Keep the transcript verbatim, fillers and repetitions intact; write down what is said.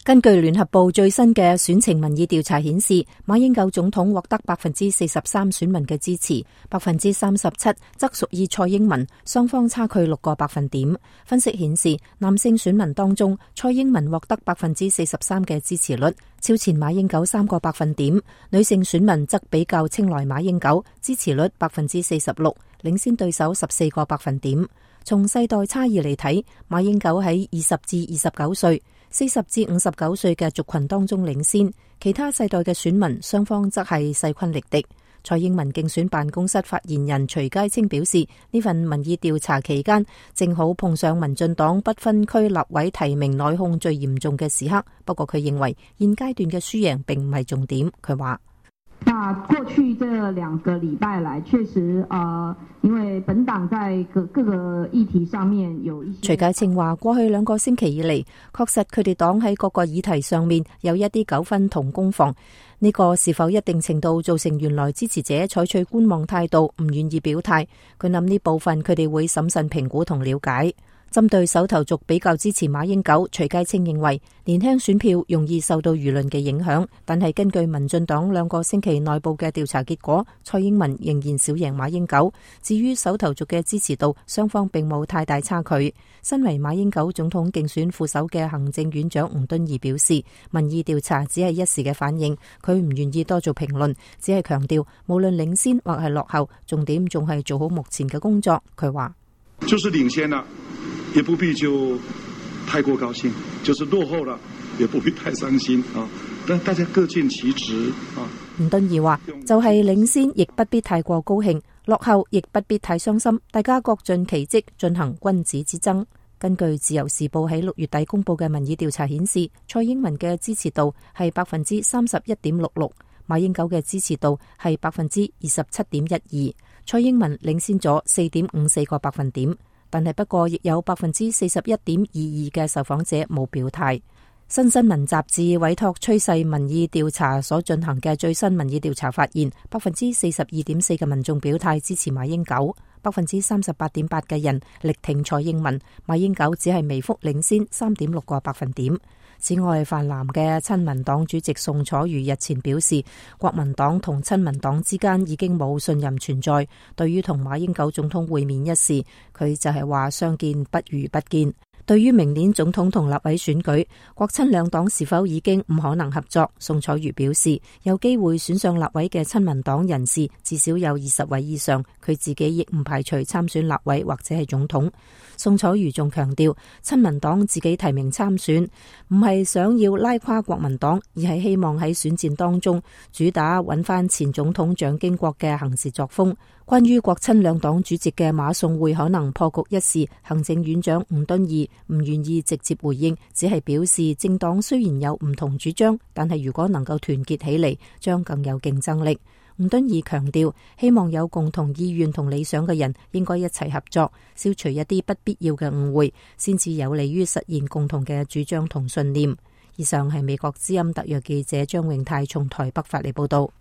根據聯合報最新嘅選情民意調查顯示，馬英九總統獲得百分之四十三選民嘅支持，百分之三十七則屬於蔡英文，雙方差距六個百分點。分析顯示，男性選民當中，蔡英文獲得百分之四十三嘅支持率，超前馬英九三個百分點；女性選民則比較青睞馬英九，支持率百分之四十六，領先對手十四個百分點。從世代差異嚟睇，馬英九喺二十至二十九歲、四十至五十九歲嘅族群當中領先，其他世代嘅選民雙方則係勢均力敵。蔡英文競選辦公室發言人徐佳清表示，呢份民意調查期間正好碰上民進黨不分區立委提名內訌最嚴重嘅時刻，不過佢認為現階段嘅輸贏並唔係重點。佢話： 那過去這兩個禮拜來，確實，呃，因為本黨在各各個議題上面有一些。 徐佳清話：過去兩個星期以嚟，確實佢哋黨喺各個議題上面有一啲糾紛同攻防，呢個是否一定程度造成原來支持者採取觀望態度，唔願意表態？佢諗呢部分佢哋會審慎評估同了解。針對首投族比較支持馬英九，徐佳清認為年輕選票容易受到輿論嘅影響，但係根據民進黨兩個星期內部嘅調查結果，蔡英文仍然小贏馬英九。至於首投族嘅支持度，雙方並冇太大差距。身為馬英九總統競選副手嘅行政院長吳敦義表示，民意調查只係一時嘅反應，佢唔願意多做評論，只係強調無論領先或係落後，重點仲係做好目前嘅工作。佢話： 就是領先啦，也不必就太過高興，就是落後了，也不必太傷心啊！但大家各盡其職啊！ 吳敦義話：就係領先，亦不必太過高興；落後，亦不必太傷心。大家各盡其職，進行君子之爭。根據自由時報喺六月底公布嘅民意調查顯示，蔡英文嘅支持度係百分之三十一點六六，馬英九嘅支持度係百分之二十七點一二，蔡英文領先咗四點五四個百分點。但係不過，亦有百分之四十一點二二嘅受訪者冇表態。新新聞雜誌委託趨勢民意調查所進行嘅最新民意調查發現，百分之四十二點四嘅民眾表態支持馬英九，百分之三十八點八嘅人力挺蔡英文，馬英九只係微幅領先三點六個百分點。此外，泛藍嘅親民黨主席宋楚瑜日前表示，國民黨同親民黨之間已經冇信任存在。對於同馬英九總統會面一事，佢就係話相見不如不見。對於明年總統同立委選舉，國親兩黨是否已經唔可能合作？宋楚瑜表示，有機會選上立委嘅親民黨人士至少有二十位以上，佢自己亦唔排除參選立委或者係總統。宋楚瑜仲強調，親民黨自己提名參選，唔係想要拉垮國民黨，而係希望喺選戰當中主打揾翻前總統蔣經國嘅行事作風。關於國親兩黨主席嘅馬宋會可能破局一事，行政院長吳敦義唔願意直接回應，只係表示政黨雖然有唔同主張，但係如果能夠團結起嚟，將更有競爭力。吳敦義強調，希望有共同意願同理想嘅人應該一齊合作，消除一啲不必要嘅誤會，先至有利於實現共同嘅主張同信念。以上係美國之音特約記者張永泰從台北發嚟報道。